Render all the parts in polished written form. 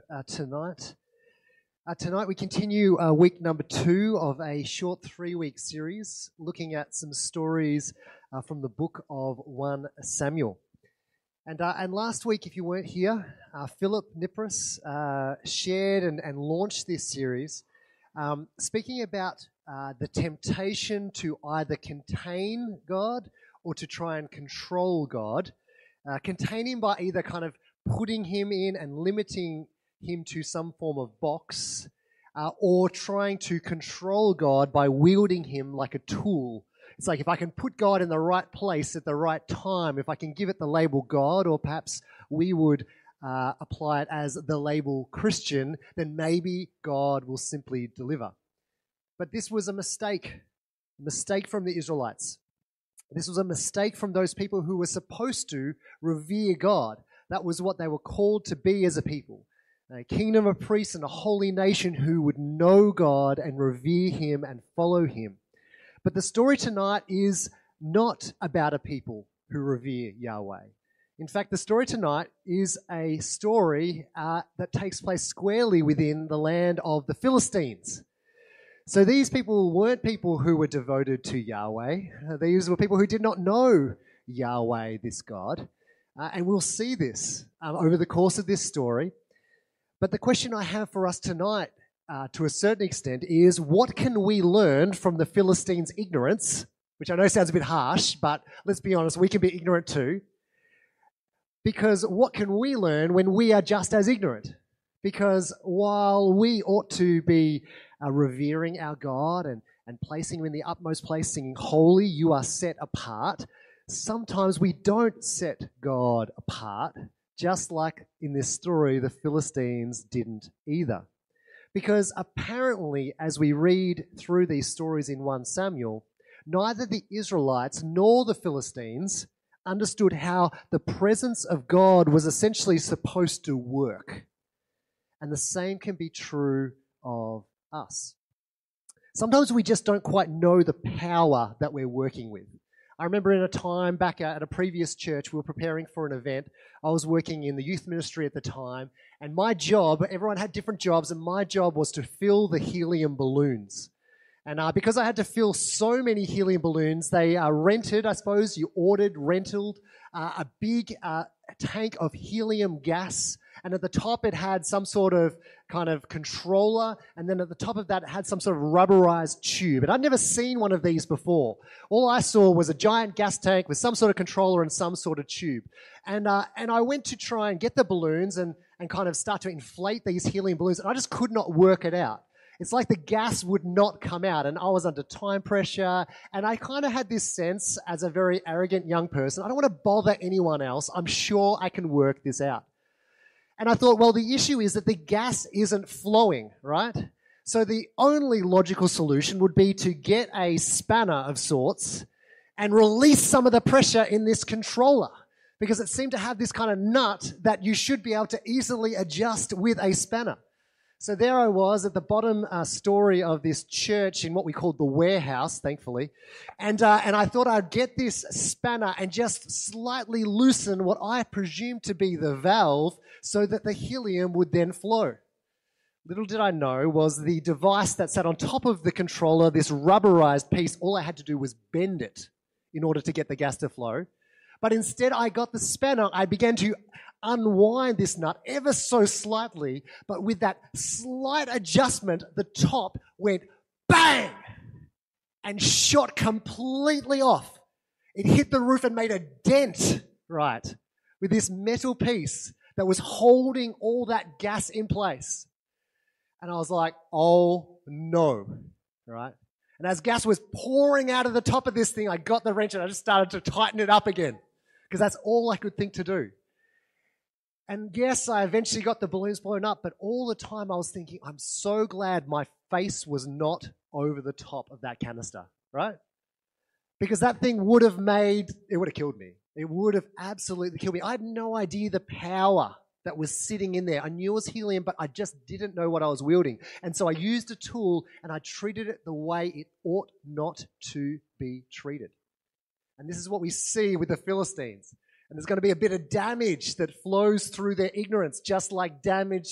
tonight. Tonight we continue week number 2 of a short 3-week series looking at some stories from the book of 1 Samuel. And last week, if you weren't here, Philip Nipris shared and launched this series speaking about the temptation to either contain God or to try and control God. Contain him by either kind of putting him in and limiting him to some form of box, or trying to control God by wielding him like a tool. It's like if I can put God in the right place at the right time, if I can give it the label God, or perhaps we would apply it as the label Christian, then maybe God will simply deliver. But this was a mistake from the Israelites. This was a mistake from those people who were supposed to revere God. That was what they were called to be as a people. A kingdom of priests and a holy nation who would know God and revere him and follow him. But the story tonight is not about a people who revere Yahweh. In fact, the story tonight is a story that takes place squarely within the land of the Philistines. So these people weren't people who were devoted to Yahweh. These were people who did not know Yahweh, this God. And we'll see this over the course of this story. But the question I have for us tonight, to a certain extent, is what can we learn from the Philistines' ignorance, which I know sounds a bit harsh, but let's be honest, we can be ignorant too. Because what can we learn when we are just as ignorant? Because while we ought to be revering our God and placing him in the utmost place, singing, "Holy, you are set apart," sometimes we don't set God apart, just like in this story, the Philistines didn't either. Because apparently, as we read through these stories in 1 Samuel, neither the Israelites nor the Philistines understood how the presence of God was essentially supposed to work. And the same can be true of us. Sometimes we just don't quite know the power that we're working with. I remember in a time back at a previous church, we were preparing for an event. I was working in the youth ministry at the time, and my job, everyone had different jobs, and my job was to fill the helium balloons. And because I had to fill so many helium balloons, they rented, I suppose, rented a big tank of helium gas. And at the top, it had some sort of kind of controller. And then at the top of that, it had some sort of rubberized tube. And I'd never seen one of these before. All I saw was a giant gas tank with some sort of controller and some sort of tube. And I went to try and get the balloons and kind of start to inflate these helium balloons. And I just could not work it out. It's like the gas would not come out, and I was under time pressure, and I kind of had this sense as a very arrogant young person, I don't want to bother anyone else. I'm sure I can work this out. And I thought, well, the issue is that the gas isn't flowing, right? So the only logical solution would be to get a spanner of sorts and release some of the pressure in this controller, because it seemed to have this kind of nut that you should be able to easily adjust with a spanner. So there I was at the bottom story of this church in what we called the warehouse, thankfully. And I thought I'd get this spanner and just slightly loosen what I presumed to be the valve so that the helium would then flow. Little did I know was the device that sat on top of the controller, this rubberized piece, all I had to do was bend it in order to get the gas to flow. But instead I got the spanner, I began to unwind this nut ever so slightly, but with that slight adjustment, the top went bang and shot completely off. It hit the roof and made a dent, right, with this metal piece that was holding all that gas in place. And I was like, oh no, right? And as gas was pouring out of the top of this thing, I got the wrench and I just started to tighten it up again, because that's all I could think to do. And yes, I eventually got the balloons blown up, but all the time I was thinking, I'm so glad my face was not over the top of that canister, right? Because that thing would have killed me. It would have absolutely killed me. I had no idea the power that was sitting in there. I knew it was helium, but I just didn't know what I was wielding. And so I used a tool and I treated it the way it ought not to be treated. And this is what we see with the Philistines. And there's going to be a bit of damage that flows through their ignorance, just like damage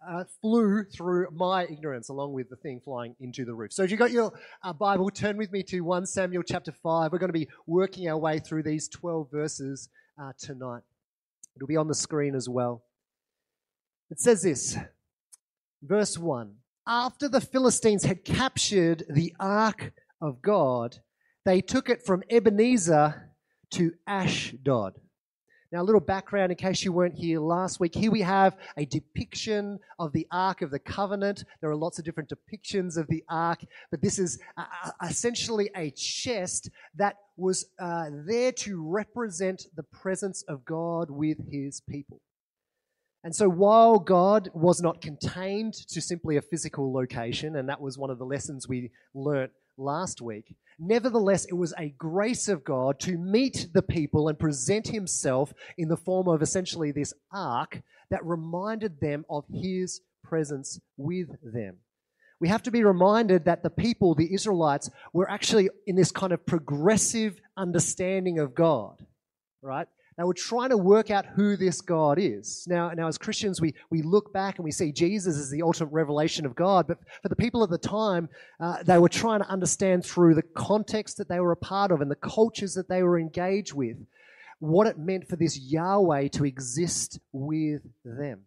flew through my ignorance along with the thing flying into the roof. So if you've got your Bible, turn with me to 1 Samuel chapter 5. We're going to be working our way through these 12 verses tonight. It'll be on the screen as well. It says this, verse 1. After the Philistines had captured the ark of God, they took it from Ebenezer to Ashdod. Now, a little background in case you weren't here last week. Here we have a depiction of the Ark of the Covenant. There are lots of different depictions of the Ark, but this is essentially a chest that was there to represent the presence of God with his people. And so while God was not contained to simply a physical location, and that was one of the lessons we learnt last week, nevertheless, it was a grace of God to meet the people and present himself in the form of essentially this ark that reminded them of his presence with them. We have to be reminded that the people, the Israelites, were actually in this kind of progressive understanding of God, right? They were trying to work out who this God is. Now as Christians, we look back and we see Jesus as the ultimate revelation of God. But for the people at the time, they were trying to understand through the context that they were a part of and the cultures that they were engaged with, what it meant for this Yahweh to exist with them.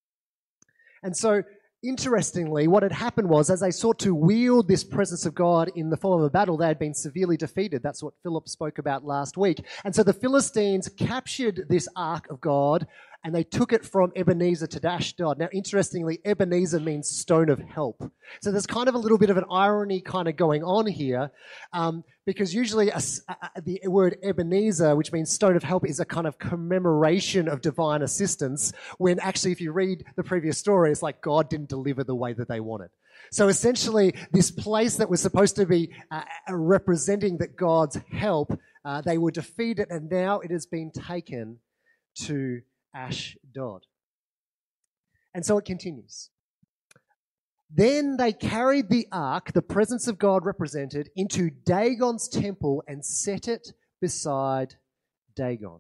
And so, interestingly, what had happened was, as they sought to wield this presence of God in the form of a battle, they had been severely defeated. That's what Philip spoke about last week. And so the Philistines captured this ark of God and they took it from Ebenezer to Ashdod. Now, interestingly, Ebenezer means stone of help. So there's kind of a little bit of an irony kind of going on here, because usually the word Ebenezer, which means stone of help, is a kind of commemoration of divine assistance, when actually if you read the previous story, it's like God didn't deliver the way that they wanted. So essentially, this place that was supposed to be representing that God's help, they were defeated, and now it has been taken to Ashdod. And so it continues. Then they carried the ark, the presence of God represented, into Dagon's temple and set it beside Dagon.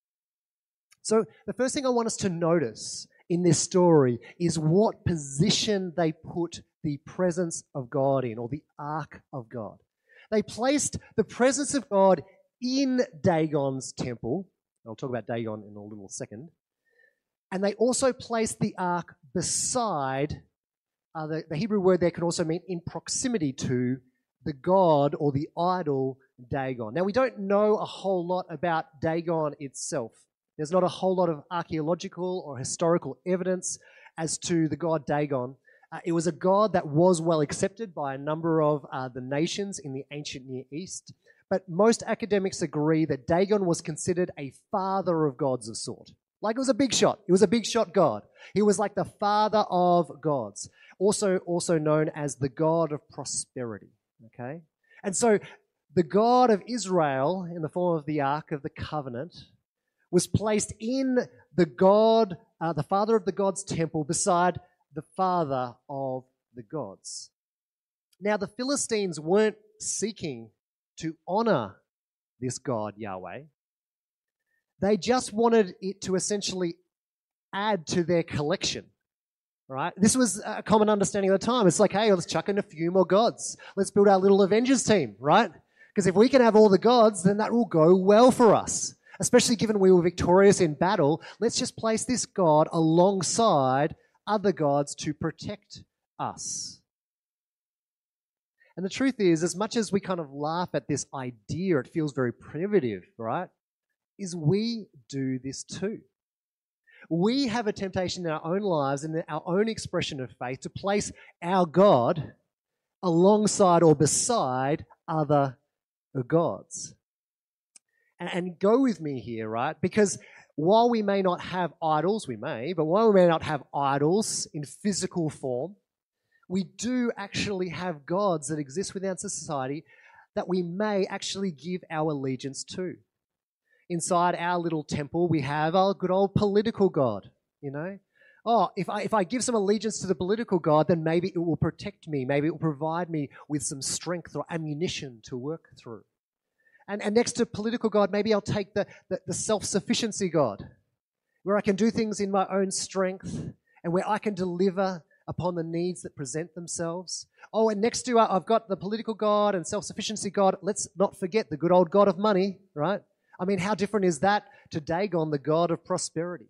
So the first thing I want us to notice in this story is what position they put the presence of God in, or the ark of God. They placed the presence of God in Dagon's temple. I'll talk about Dagon in a little second. And they also placed the ark beside, the Hebrew word there can also mean in proximity to, the god or the idol Dagon. Now, we don't know a whole lot about Dagon itself. There's not a whole lot of archaeological or historical evidence as to the god Dagon. It was a god that was well accepted by a number of the nations in the ancient Near East. But most academics agree that Dagon was considered a father of gods of sort. Like, it was a big shot. He was a big shot god. He was like the father of gods, also known as the god of prosperity. Okay? And so the God of Israel, in the form of the Ark of the Covenant, was placed in the God, the father of the gods' temple, beside the father of the gods. Now, the Philistines weren't seeking to honor this God, Yahweh. They just wanted it to essentially add to their collection, right? This was a common understanding at the time. It's like, hey, let's chuck in a few more gods. Let's build our little Avengers team, right? Because if we can have all the gods, then that will go well for us. Especially given we were victorious in battle, let's just place this God alongside other gods to protect us. And the truth is, as much as we kind of laugh at this idea, it feels very primitive, right? Is we do this too. We have a temptation in our own lives and in our own expression of faith to place our God alongside or beside other gods. And go with me here, right? Because while we may not have idols, but while we may not have idols in physical form, we do actually have gods that exist within society that we may actually give our allegiance to. Inside our little temple, we have our good old political God, you know. Oh, if I give some allegiance to the political God, then maybe it will protect me. Maybe it will provide me with some strength or ammunition to work through. And next to political God, maybe I'll take the self-sufficiency God, where I can do things in my own strength and where I can deliver upon the needs that present themselves. Oh, and next to I've got the political God and self-sufficiency God. Let's not forget the good old God of money, right? I mean, how different is that to Dagon, the God of prosperity?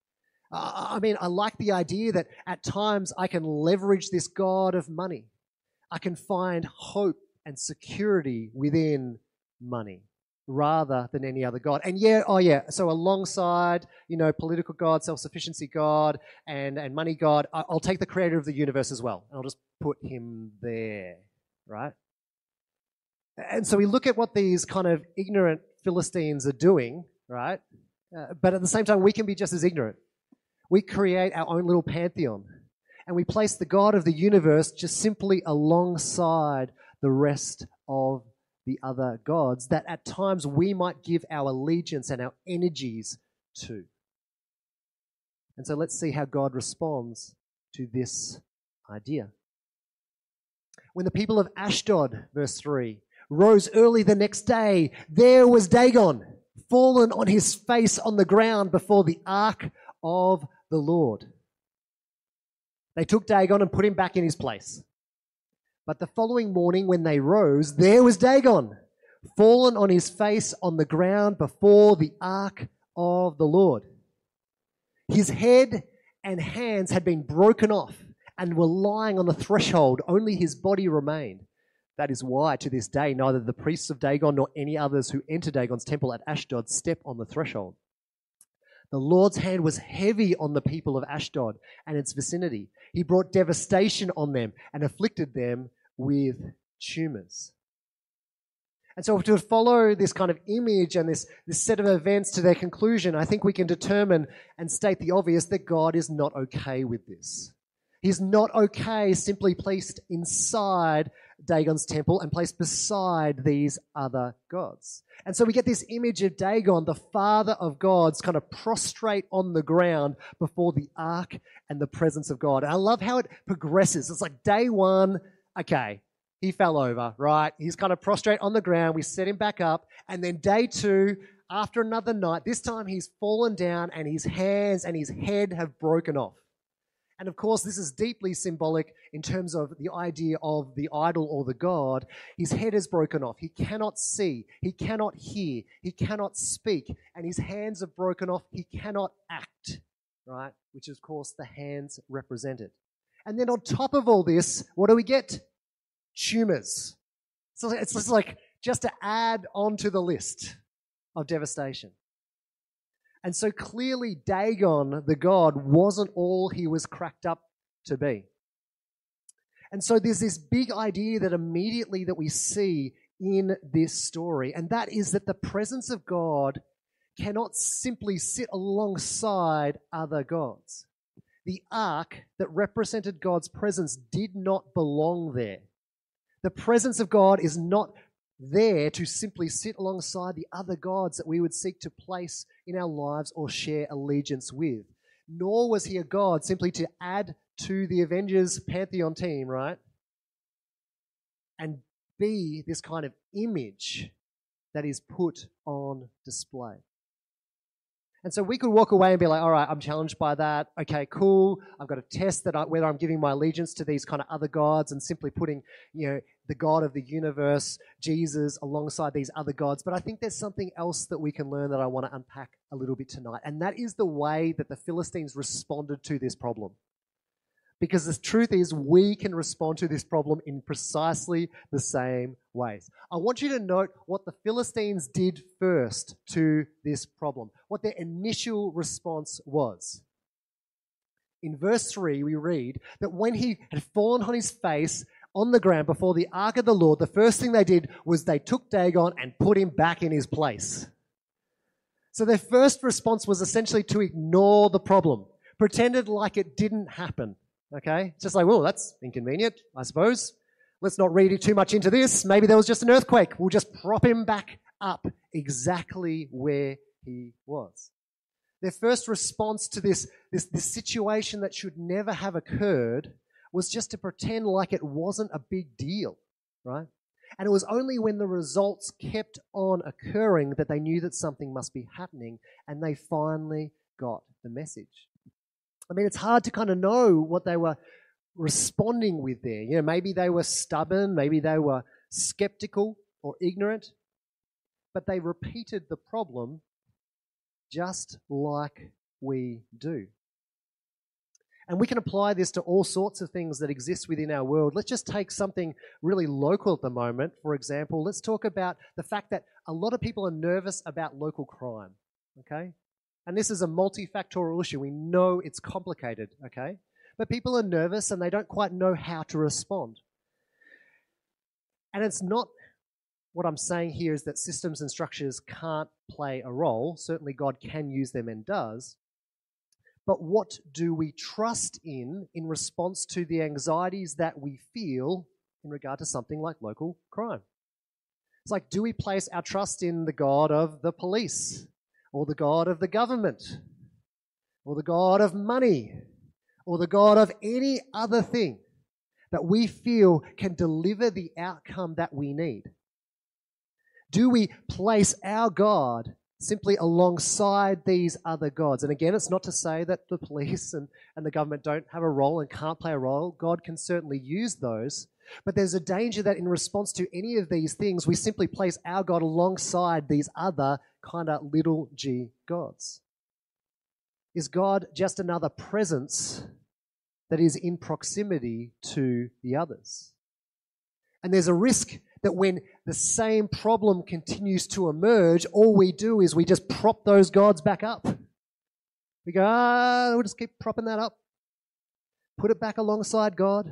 I mean, I like the idea that at times I can leverage this God of money. I can find hope and security within money rather than any other God. And so alongside, political God, self-sufficiency God, and money God, I'll take the creator of the universe as well. And I'll just put him there, right? And so we look at what these kind of ignorant Philistines are doing, right? But at the same time, we can be just as ignorant. We create our own little pantheon, and we place the God of the universe just simply alongside the rest of the other gods that at times we might give our allegiance and our energies to. And so let's see how God responds to this idea. When the people of Ashdod, verse 3, rose early the next day, there was Dagon, fallen on his face on the ground before the ark of the Lord. They took Dagon and put him back in his place. But the following morning when they rose, there was Dagon, fallen on his face on the ground before the ark of the Lord. His head and hands had been broken off and were lying on the threshold. Only his body remained. That is why, to this day, neither the priests of Dagon nor any others who enter Dagon's temple at Ashdod step on the threshold. The Lord's hand was heavy on the people of Ashdod and its vicinity. He brought devastation on them and afflicted them with tumors. And so to follow this kind of image and this set of events to their conclusion, I think we can determine and state the obvious that God is not okay with this. He's not okay simply placed inside Dagon's temple and placed beside these other gods. And so we get this image of Dagon, the father of gods, kind of prostrate on the ground before the ark and the presence of God. And I love how it progresses. It's like day one, okay, he fell over, right? He's kind of prostrate on the ground. We set him back up. And then day two, after another night, this time he's fallen down and his hands and his head have broken off. And of course, this is deeply symbolic in terms of the idea of the idol or the god. His head is broken off. He cannot see. He cannot hear. He cannot speak. And his hands are broken off. He cannot act, right? Which is, of course, the hands represented. And then on top of all this, what do we get? Tumors. So it's just like just to add on to the list of devastation. And so clearly Dagon, the god, wasn't all he was cracked up to be. And so there's this big idea that immediately that we see in this story, and that is that the presence of God cannot simply sit alongside other gods. The ark that represented God's presence did not belong there. The presence of God is not there to simply sit alongside the other gods that we would seek to place in our lives or share allegiance with. Nor was he a god simply to add to the Avengers pantheon team, right? And be this kind of image that is put on display. And so we could walk away and be like, all right, I'm challenged by that. Okay, cool. I've got to test that whether I'm giving my allegiance to these kind of other gods and simply putting, the God of the universe, Jesus, alongside these other gods. But I think there's something else that we can learn that I want to unpack a little bit tonight. And that is the way that the Philistines responded to this problem. Because the truth is, we can respond to this problem in precisely the same ways. I want you to note what the Philistines did first to this problem, what their initial response was. In verse 3, we read that when he had fallen on his face on the ground before the ark of the Lord, the first thing they did was they took Dagon and put him back in his place. So their first response was essentially to ignore the problem, pretended like it didn't happen. Okay? It's just like, well, that's inconvenient, I suppose. Let's not read too much into this. Maybe there was just an earthquake. We'll just prop him back up exactly where he was. Their first response to this situation that should never have occurred was just to pretend like it wasn't a big deal, right? And it was only when the results kept on occurring that they knew that something must be happening, and they finally got the message. I mean, it's hard to kind of know what they were responding with there. You know, maybe they were stubborn, maybe they were skeptical or ignorant, but they repeated the problem just like we do. And we can apply this to all sorts of things that exist within our world. Let's just take something really local at the moment. For example, let's talk about the fact that a lot of people are nervous about local crime, okay? And this is a multifactorial issue. We know it's complicated, okay? But people are nervous and they don't quite know how to respond. And it's not, what I'm saying here is that systems and structures can't play a role. Certainly God can use them and does. But what do we trust in response to the anxieties that we feel in regard to something like local crime? It's like, do we place our trust in the God of the police, or the God of the government, or the God of money, or the God of any other thing that we feel can deliver the outcome that we need? Do we place our God simply alongside these other gods? And again, it's not to say that the police and the government don't have a role and can't play a role. God can certainly use those. But there's a danger that in response to any of these things, we simply place our God alongside these other kind of little g gods. Is God just another presence that is in proximity to the others? And there's a risk that when the same problem continues to emerge, all we do is we just prop those gods back up. We go, we'll just keep propping that up. Put it back alongside God.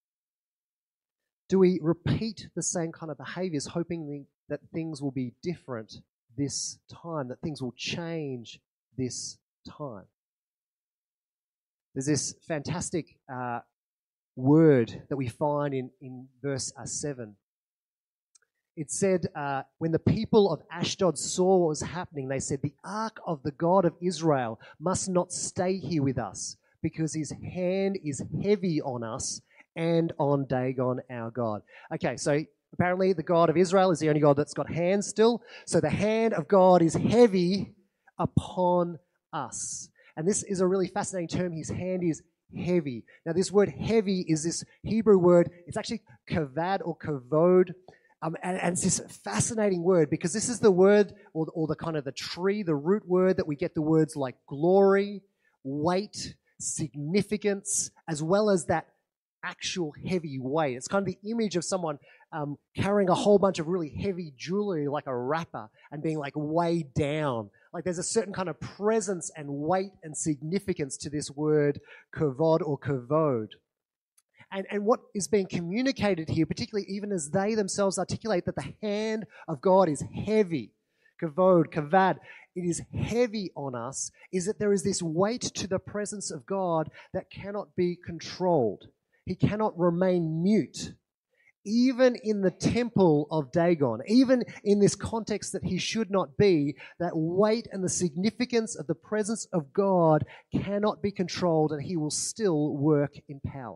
Do we repeat the same kind of behaviors, hoping that things will be different this time, that things will change this time? There's this fantastic word that we find in verse 7. It said, when the people of Ashdod saw what was happening, they said, the ark of the God of Israel must not stay here with us, because his hand is heavy on us and on Dagon our God. Okay, so apparently the God of Israel is the only God that's got hands still. So the hand of God is heavy upon us. And this is a really fascinating term. His hand is heavy. Now this word heavy is this Hebrew word. It's actually kavad or kavod. And it's this fascinating word, because this is the word or the kind of the tree, the root word that we get the words like glory, weight, significance, as well as that actual heavy weight. It's kind of the image of someone carrying a whole bunch of really heavy jewelry like a wrapper and being like weighed down. Like there's a certain kind of presence and weight and significance to this word kavod or kavod. And what is being communicated here, particularly even as they themselves articulate that the hand of God is heavy, kavod, kavad, it is heavy on us, is that there is this weight to the presence of God that cannot be controlled. He cannot remain mute. Even in the temple of Dagon, even in this context that he should not be, that weight and the significance of the presence of God cannot be controlled, and he will still work in power.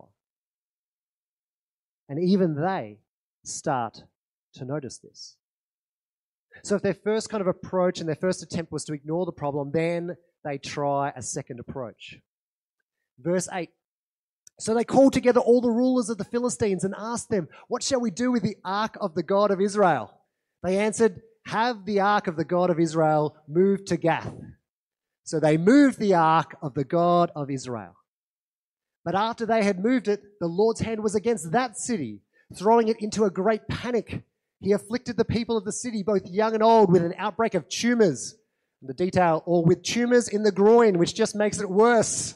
And even they start to notice this. So if their first kind of approach and their first attempt was to ignore the problem, then they try a second approach. Verse 8. So they called together all the rulers of the Philistines and asked them, what shall we do with the ark of the God of Israel? They answered, have the ark of the God of Israel moved to Gath. So they moved the ark of the God of Israel. But after they had moved it, the Lord's hand was against that city, throwing it into a great panic. He afflicted the people of the city, both young and old, with an outbreak of tumors. The detail, or with tumors in the groin, which just makes it worse.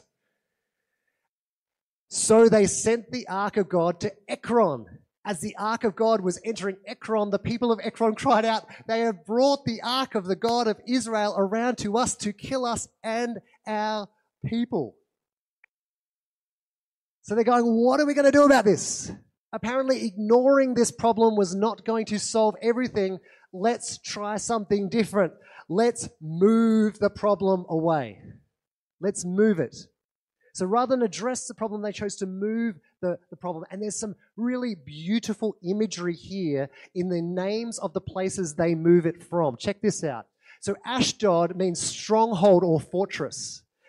So they sent the ark of God to Ekron. As the ark of God was entering Ekron, the people of Ekron cried out, they have brought the ark of the God of Israel around to us to kill us and our people. So they're going, what are we going to do about this? Apparently ignoring this problem was not going to solve everything. Let's try something different. Let's move the problem away. Let's move it. So rather than address the problem, they chose to move the problem. And there's some really beautiful imagery here in the names of the places they move it from. Check this out. So Ashdod means stronghold or fortress.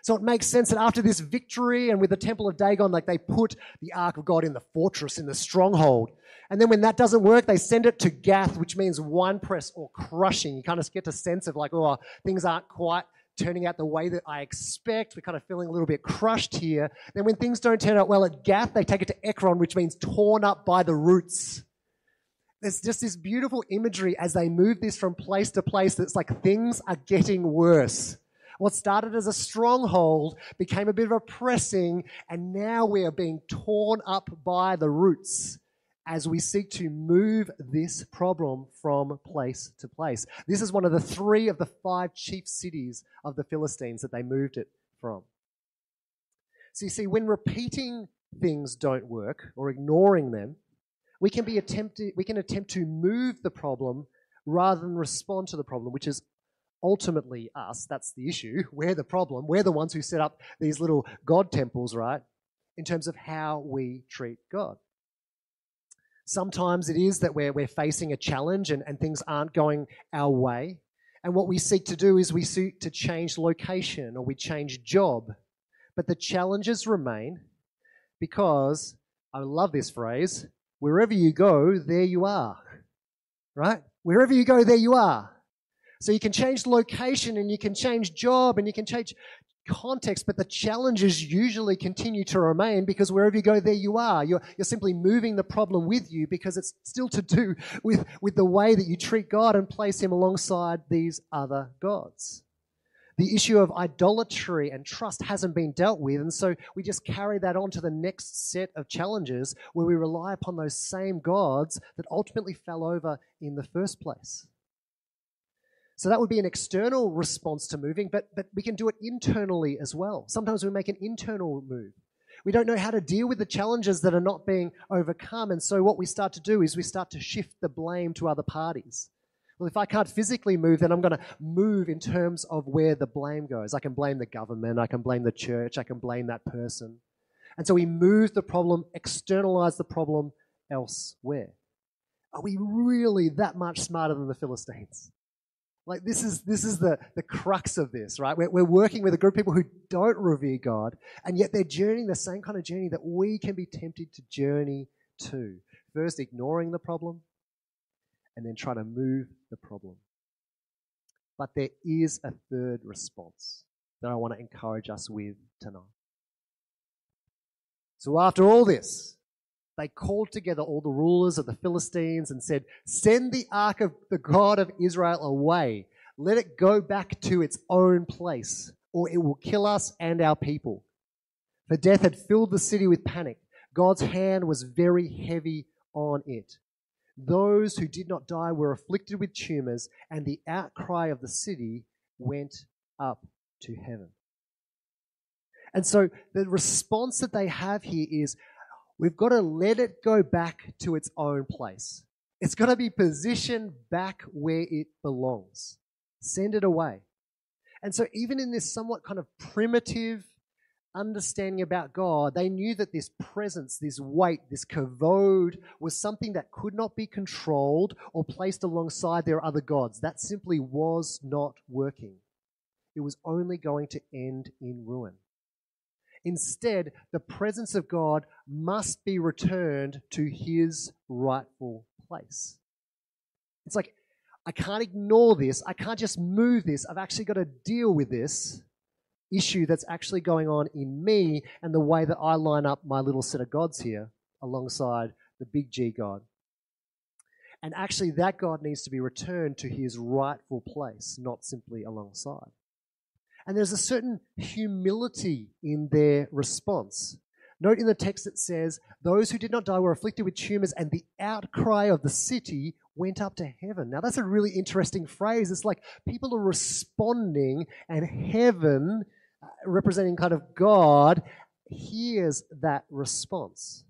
So it makes sense that after this victory and with the Temple of Dagon, like they put the Ark of God in the fortress, in the stronghold. And then when that doesn't work, they send it to Gath, which means winepress or crushing. You kind of get a sense of like, oh, things aren't quite turning out the way that I expect. We're kind of feeling a little bit crushed here. Then when things don't turn out well at Gath, they take it to Ekron, which means torn up by the roots. There's just this beautiful imagery as they move this from place to place that's like things are getting worse. What started as a stronghold became a bit of a pressing, and now we are being torn up by the roots as we seek to move this problem from place to place. This is one of the 3 of the 5 chief cities of the Philistines that they moved it from. So you see, when repeating things don't work or ignoring them, we can attempt to move the problem rather than respond to the problem, which is ultimately us. That's the issue. We're the problem. We're the ones who set up these little God temples, right? In terms of how we treat God. Sometimes it is that we're facing a challenge and things aren't going our way. And what we seek to do is we seek to change location or we change job. But the challenges remain because, I love this phrase, wherever you go, there you are. Right? Wherever you go, there you are. So you can change location and you can change job and you can change context, but the challenges usually continue to remain because wherever you go, there you are. You're simply moving the problem with you because it's still to do with the way that you treat God and place Him alongside these other gods. The issue of idolatry and trust hasn't been dealt with, and so we just carry that on to the next set of challenges where we rely upon those same gods that ultimately fell over in the first place. So that would be an external response to moving, but we can do it internally as well. Sometimes we make an internal move. We don't know how to deal with the challenges that are not being overcome, and so what we start to do is we start to shift the blame to other parties. Well, if I can't physically move, then I'm going to move in terms of where the blame goes. I can blame the government, I can blame the church, I can blame that person. And so we move the problem, externalize the problem elsewhere. Are we really that much smarter than the Philistines? Like this is the crux of this, right? We're working with a group of people who don't revere God, and yet they're journeying the same kind of journey that we can be tempted to journey to. First, ignoring the problem, and then trying to move the problem. But there is a third response that I want to encourage us with tonight. So after all this, they called together all the rulers of the Philistines and said, "Send the ark of the God of Israel away. Let it go back to its own place, or it will kill us and our people." For death had filled the city with panic. God's hand was very heavy on it. Those who did not die were afflicted with tumors, and the outcry of the city went up to heaven. And so the response that they have here is, we've got to let it go back to its own place. It's got to be positioned back where it belongs. Send it away. And so even in this somewhat kind of primitive understanding about God, they knew that this presence, this weight, this kavod was something that could not be controlled or placed alongside their other gods. That simply was not working. It was only going to end in ruin. Instead, the presence of God must be returned to His rightful place. It's like, I can't ignore this. I can't just move this. I've actually got to deal with this issue that's actually going on in me and the way that I line up my little set of gods here alongside the big G God. And actually that God needs to be returned to His rightful place, not simply alongside. And there's a certain humility in their response. Note in the text it says, those who did not die were afflicted with tumors, and the outcry of the city went up to heaven. Now that's a really interesting phrase. It's like people are responding, and heaven, representing kind of God, hears that response.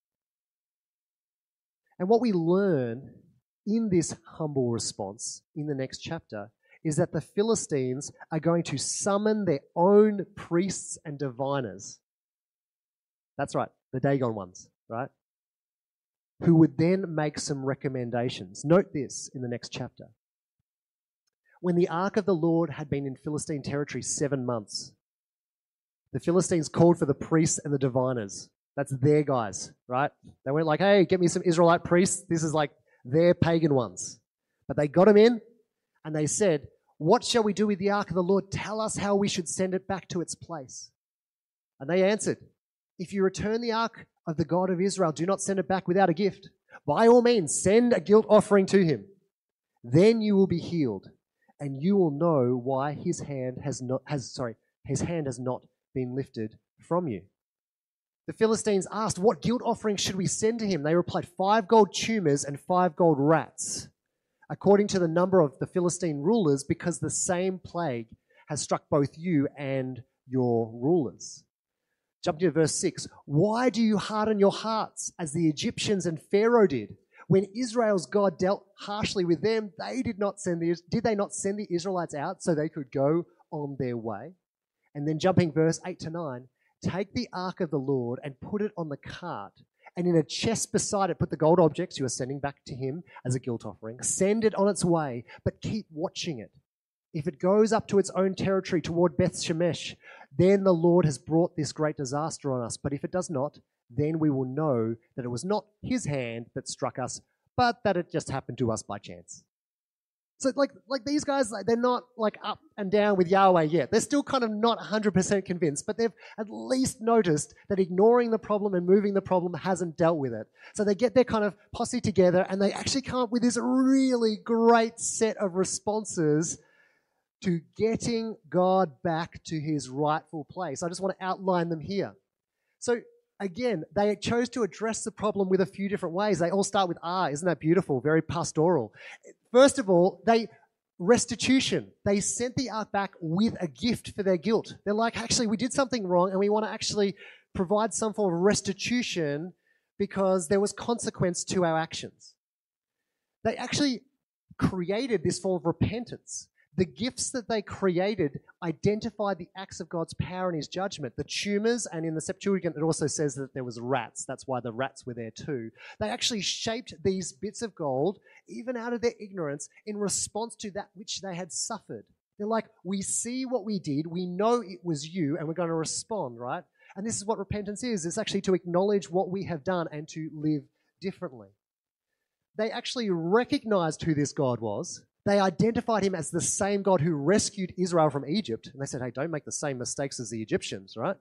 And what we learn in this humble response in the next chapter is that the Philistines are going to summon their own priests and diviners. That's right, the Dagon ones, right? Who would then make some recommendations. Note this in the next chapter. When the ark of the Lord had been in Philistine territory 7 months, The Philistines called for the priests and the diviners. That's their guys, right? They weren't like, hey, get me some Israelite priests. This is like their pagan ones. But they got them in and they said, what shall we do with the ark of the Lord? Tell us how we should send it back to its place. And they answered, if you return the ark of the God of Israel, do not send it back without a gift. By all means, send a guilt offering to him. Then you will be healed, and you will know why his hand has not been lifted from you. The Philistines asked, what guilt offering should we send to him? They replied, 5 gold tumors and 5 gold rats, according to the number of the Philistine rulers, because the same plague has struck both you and your rulers. Jumping to verse 6. Why do you harden your hearts as the Egyptians and Pharaoh did? When Israel's God dealt harshly with them, did they not send the Israelites out so they could go on their way? And then jumping verse 8 to 9. Take the ark of the Lord and put it on the cart, and in a chest beside it put the gold objects you are sending back to him as a guilt offering. Send it on its way, but keep watching it. If it goes up to its own territory toward Beth Shemesh, then the Lord has brought this great disaster on us. But if it does not, then we will know that it was not his hand that struck us, but that it just happened to us by chance. So like these guys, they're not like up and down with Yahweh yet. They're still kind of not 100% convinced, but they've at least noticed that ignoring the problem and moving the problem hasn't dealt with it. So they get their kind of posse together and they actually come up with this really great set of responses to getting God back to his rightful place. I just want to outline them here. So again, they chose to address the problem with a few different ways. They all start with R. Isn't that beautiful? Very pastoral. First of all, restitution. They sent the ark back with a gift for their guilt. They're like, actually, we did something wrong and we want to actually provide some form of restitution because there was consequence to our actions. They actually created this form of repentance. The gifts that they created identified the acts of God's power and his judgment. The tumors, and in the Septuagint it also says that there was rats. That's why the rats were there too. They actually shaped these bits of gold, even out of their ignorance, in response to that which they had suffered. They're like, we see what we did, we know it was you, and we're going to respond, right? And this is what repentance is. It's actually to acknowledge what we have done and to live differently. They actually recognized who this God was. They identified him as the same God who rescued Israel from Egypt. And they said, hey, don't make the same mistakes as the Egyptians, right?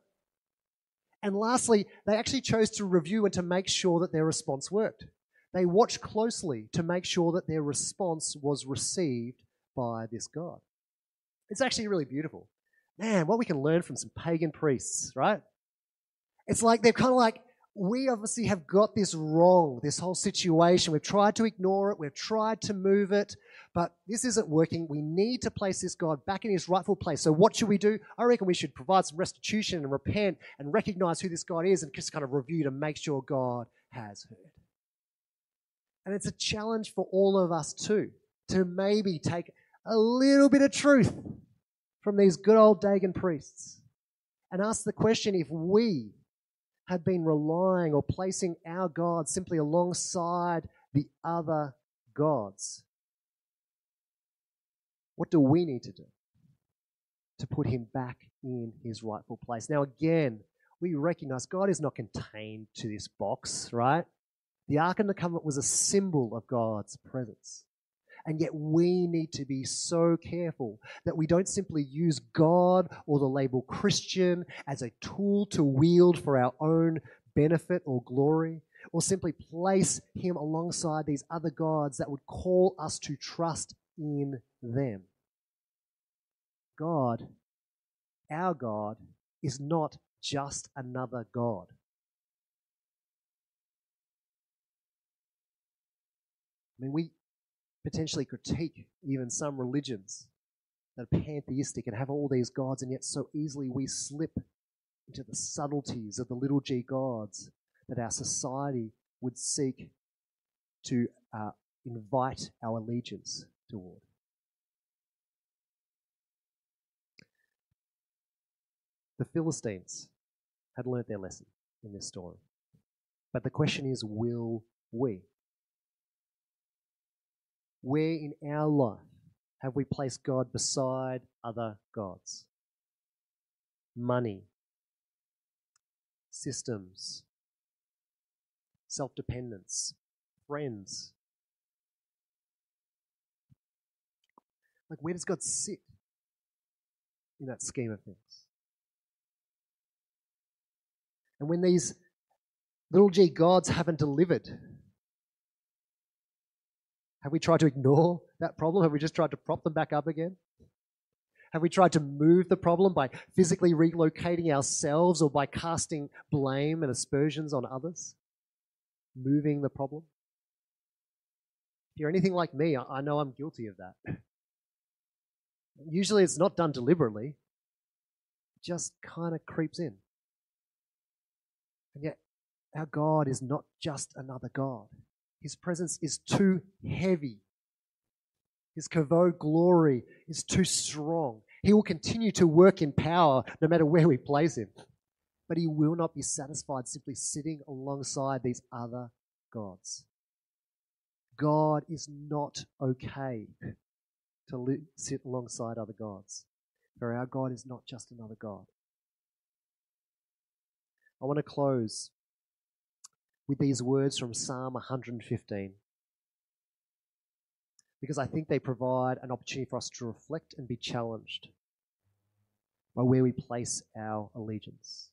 And lastly, they actually chose to review and to make sure that their response worked. They watched closely to make sure that their response was received by this God. It's actually really beautiful. Man, what we can learn from some pagan priests, right? It's like they're kind of like, we obviously have got this wrong, this whole situation. We've tried to ignore it. We've tried to move it, but this isn't working. We need to place this God back in his rightful place. So what should we do? I reckon we should provide some restitution and repent and recognize who this God is and just kind of review to make sure God has heard. And it's a challenge for all of us too, to maybe take a little bit of truth from these good old Dagon priests and ask the question if we have been relying or placing our God simply alongside the other gods. What do we need to do to put him back in his rightful place? Now again, we recognize God is not contained to this box, right? The Ark of the Covenant was a symbol of God's presence. And yet we need to be so careful that we don't simply use God or the label Christian as a tool to wield for our own benefit or glory, or simply place him alongside these other gods that would call us to trust in them. God, our God, is not just another God. I mean, we potentially critique even some religions that are pantheistic and have all these gods, and yet so easily we slip into the subtleties of the little g gods that our society would seek to invite our allegiance toward. The Philistines had learnt their lesson in this story. But the question is, will we? Where in our life have we placed God beside other gods? Money, systems, self-dependence, friends. Like, where does God sit in that scheme of things? And when these little g gods haven't delivered, have we tried to ignore that problem? Have we just tried to prop them back up again? Have we tried to move the problem by physically relocating ourselves or by casting blame and aspersions on others? Moving the problem? If you're anything like me, I know I'm guilty of that. Usually it's not done deliberately. It just kind of creeps in. And yet, our God is not just another God. His presence is too heavy. His kavod glory is too strong. He will continue to work in power no matter where we place him. But he will not be satisfied simply sitting alongside these other gods. God is not okay to sit alongside other gods. For our God is not just another God. I want to close with these words from Psalm 115, because I think they provide an opportunity for us to reflect and be challenged by where we place our allegiance.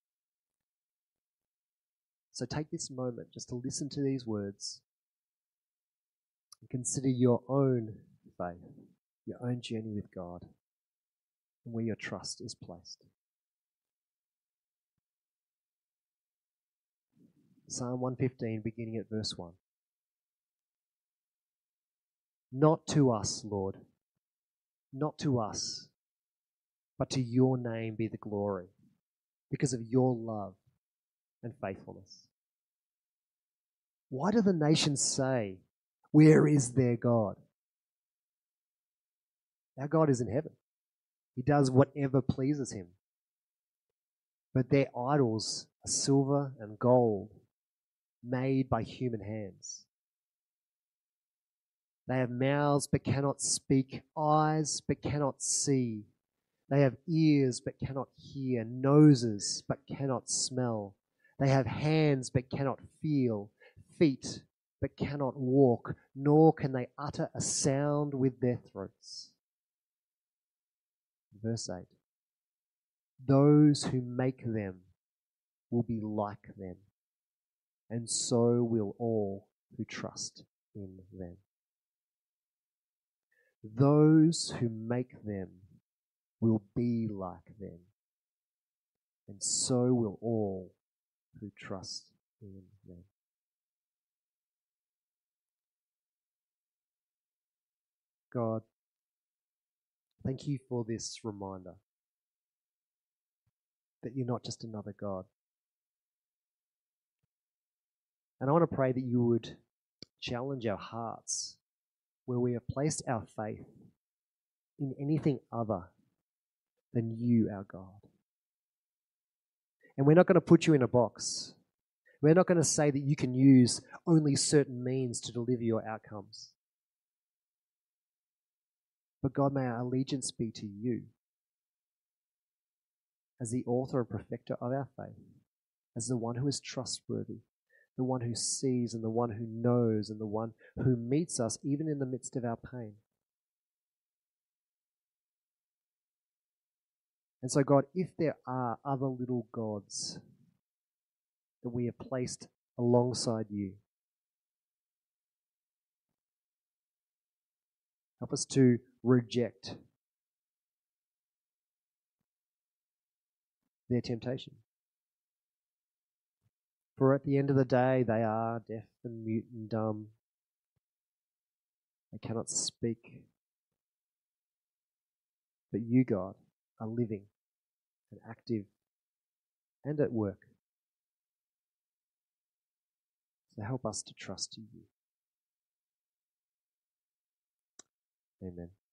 So take this moment just to listen to these words and consider your own faith, your own journey with God, and where your trust is placed. Psalm 115, beginning at verse 1. Not to us, Lord, not to us, but to your name be the glory, because of your love and faithfulness. Why do the nations say, where is their God? Our God is in heaven. He does whatever pleases him. But their idols are silver and gold, made by human hands. They have mouths but cannot speak, eyes but cannot see. They have ears but cannot hear, noses but cannot smell. They have hands but cannot feel, feet but cannot walk, nor can they utter a sound with their throats. Verse 8. Those who make them will be like them, and so will all who trust in them. Those who make them will be like them, and so will all who trust in them. God, thank you for this reminder that you're not just another God. And I want to pray that you would challenge our hearts where we have placed our faith in anything other than you, our God. And we're not going to put you in a box. We're not going to say that you can use only certain means to deliver your outcomes. But God, may our allegiance be to you as the author and perfecter of our faith, as the one who is trustworthy, the one who sees and the one who knows and the one who meets us even in the midst of our pain. And so, God, if there are other little gods that we have placed alongside you, help us to reject their temptation. For at the end of the day, they are deaf and mute and dumb. They cannot speak. But you, God, are living and active and at work. So help us to trust you. Amen.